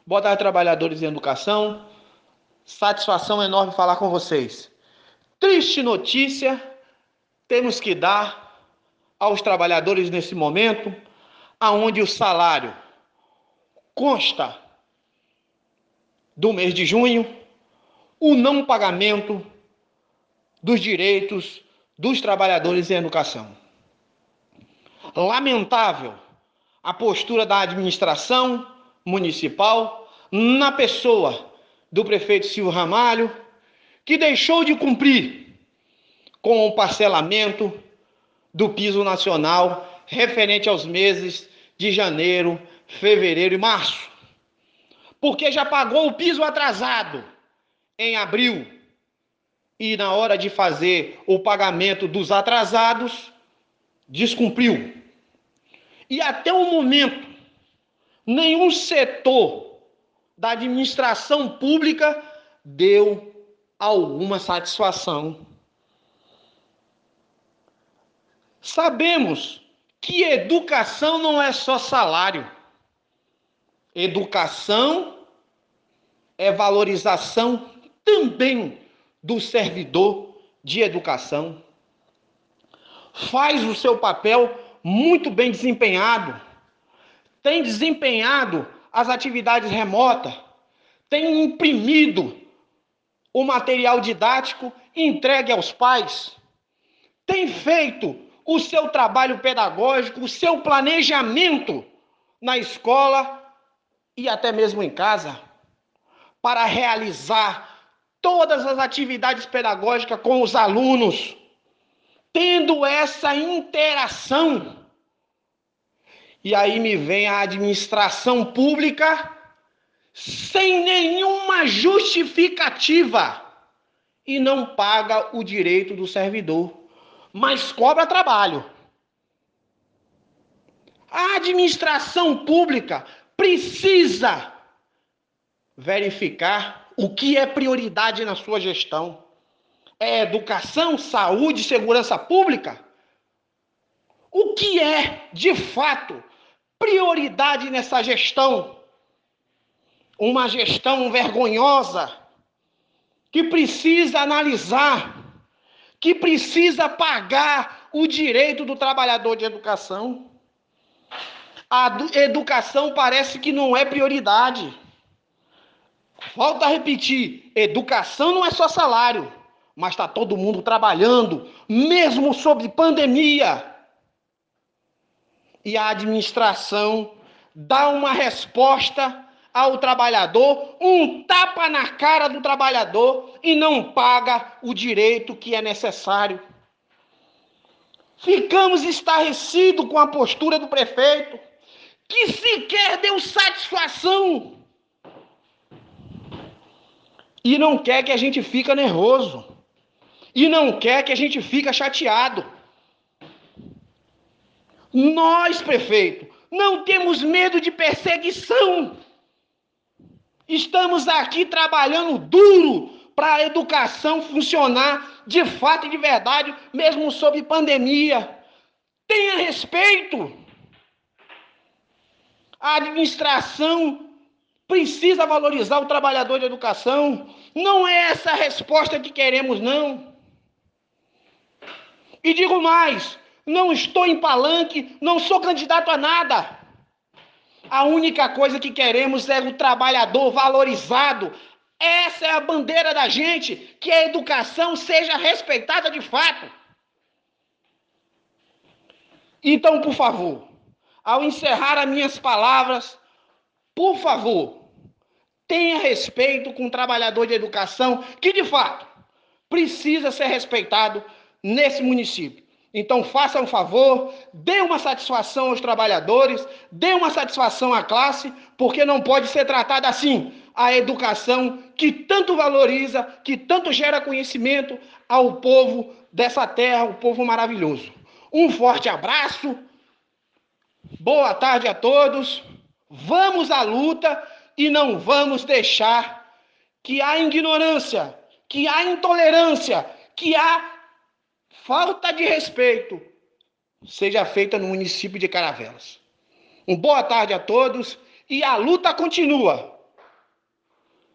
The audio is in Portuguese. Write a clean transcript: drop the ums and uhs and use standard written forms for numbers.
Boa tarde, trabalhadores em educação. Satisfação enorme falar com vocês. Triste notícia temos que dar aos trabalhadores nesse momento, aonde o salário consta do mês de junho, o não pagamento dos direitos dos trabalhadores em educação. Lamentável a postura da administração municipal, na pessoa do prefeito Silvio Ramalho, que deixou de cumprir com o parcelamento do piso nacional referente aos meses de janeiro, fevereiro e março, porque já pagou o piso atrasado em abril e na hora de fazer o pagamento dos atrasados, descumpriu. E até o momento, nenhum setor da administração pública deu alguma satisfação. Sabemos que educação não é só salário. Educação é valorização também do servidor de educação. Faz o seu papel muito bem desempenhado. Tem desempenhado as atividades remotas, tem imprimido o material didático entregue aos pais, tem feito o seu trabalho pedagógico, o seu planejamento na escola e até mesmo em casa, para realizar todas as atividades pedagógicas com os alunos, tendo essa interação. E aí me vem a administração pública sem nenhuma justificativa e não paga o direito do servidor, mas cobra trabalho. A administração pública precisa verificar o que é prioridade na sua gestão. É educação, saúde, segurança pública? O que é, de fato, prioridade nessa gestão? Uma gestão vergonhosa, que precisa analisar, que precisa pagar o direito do trabalhador de educação. A educação parece que não é prioridade. Volto a repetir, educação não é só salário, mas está todo mundo trabalhando, mesmo sob pandemia. E a administração dá uma resposta ao trabalhador, um tapa na cara do trabalhador e não paga o direito que é necessário. Ficamos estarrecidos com a postura do prefeito, que sequer deu satisfação e não quer que a gente fique nervoso e não quer que a gente fique chateado. Nós, prefeito, não temos medo de perseguição. Estamos aqui trabalhando duro para a educação funcionar de fato e de verdade, mesmo sob pandemia. Tenha respeito. A administração precisa valorizar o trabalhador de educação. Não é essa a resposta que queremos, não. E digo mais, não estou em palanque, não sou candidato a nada. A única coisa que queremos é o trabalhador valorizado. Essa é a bandeira da gente, que a educação seja respeitada de fato. Então, por favor, ao encerrar as minhas palavras, por favor, tenha respeito com o trabalhador de educação, que de fato precisa ser respeitado nesse município. Então, faça um favor, dê uma satisfação aos trabalhadores, dê uma satisfação à classe, porque não pode ser tratada assim a educação que tanto valoriza, que tanto gera conhecimento ao povo dessa terra, o povo maravilhoso. Um forte abraço, boa tarde a todos, vamos à luta e não vamos deixar que a ignorância, que a intolerância, que a falta de respeito seja feita no município de Caravelas. Uma boa tarde a todos e a luta continua.